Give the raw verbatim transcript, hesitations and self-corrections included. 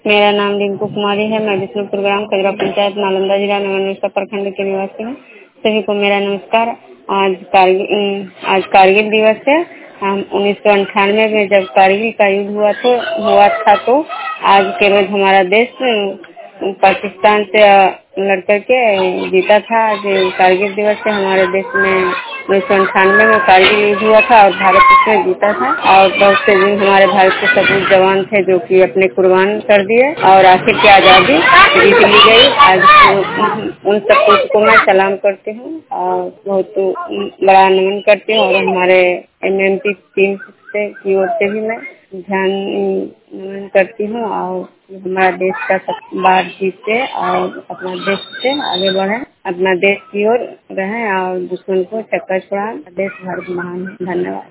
मेरा नाम रिंकू कुमारी है। मैं विष्णुपुर ग्राम कजरा पंचायत नालंदा जिला नगर प्रखंड के निवासी हूँ। सभी को मेरा नमस्कार। आज कारगिल आज कारगिल दिवस है। हम उन्नीस सौ अंठानवे में जब कारगिल का युद्ध हुआ तो हुआ था तो आज के रोज हमारा देश पाकिस्तान से लड़ करके जीता था। आज कारगिल दिवस से हमारे देश में उन्नीस सौ अंठानवे में कारगिल युद्ध हुआ था और भारत उसमें जीता था। और बहुत से दिन हमारे भारत के सपूत जवान थे जो कि अपने कुर्बान कर दिए और आखिर की आजादी जीत ली गई। आज उन सपूत को मैं सलाम करती हूँ और बहुत बड़ा नमन करती हूँ। और हमारे एम एम पी टीम से की ओर से भी मैं ध्यान नमन करती हूँ और हमारा देश का सब बात जीते और अपना देश से आगे बढ़े, अपना देश की ओर रहे और दुश्मन को चक्कर छुड़ाए। देश भारत महान है। धन्यवाद।